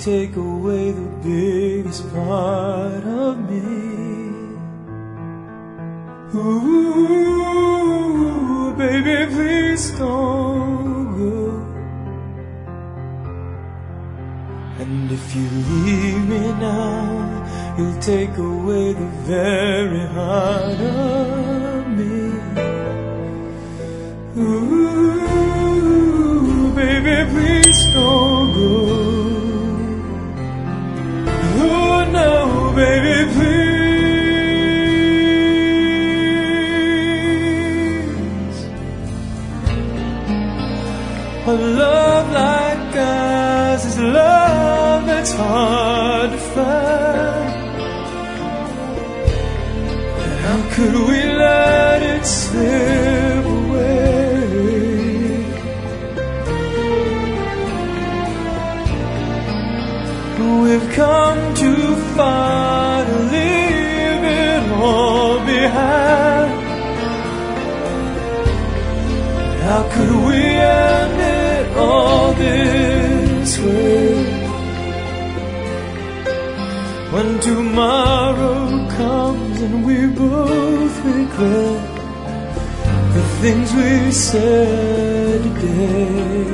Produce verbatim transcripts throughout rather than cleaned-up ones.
take away the biggest part of me. Ooh, baby, please don't go. And if you leave me now, you'll take away the very heart of me. Ooh, baby, please don't go. Oh no, baby, please. A love like ours is love that's hard to find. How could we let it slip away? We've come too far to leave it all behind. How could we end it all this way? When tomorrow comes and we both regret the things we said today.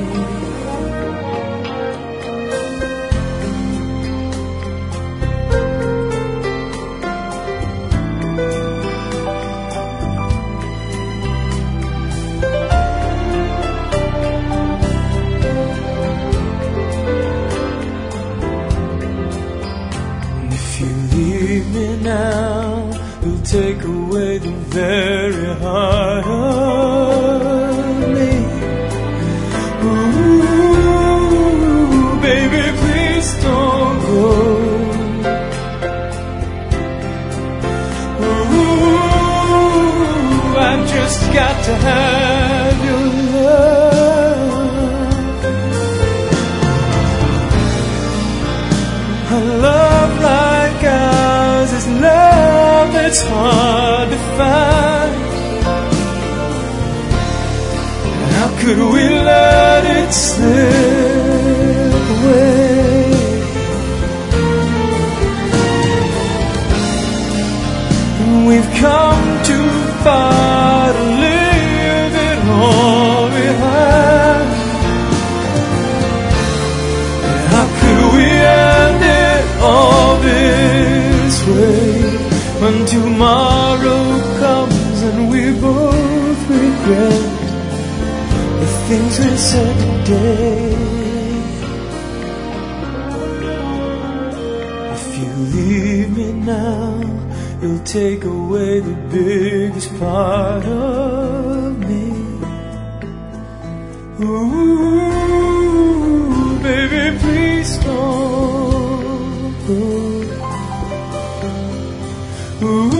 Leave me now, you'll take away the very heart of me. Ooh, baby, please don't go. Ooh, I've just got to have your love. A love like ours is love that's hard to find. How could we let it slip away? We've come too far to leave it all behind. How could we end it all this way? When tomorrow comes and we both regret the things we said today. If you leave me now, you'll take away the biggest part of me. Ooh, baby, please don't go. Ooh.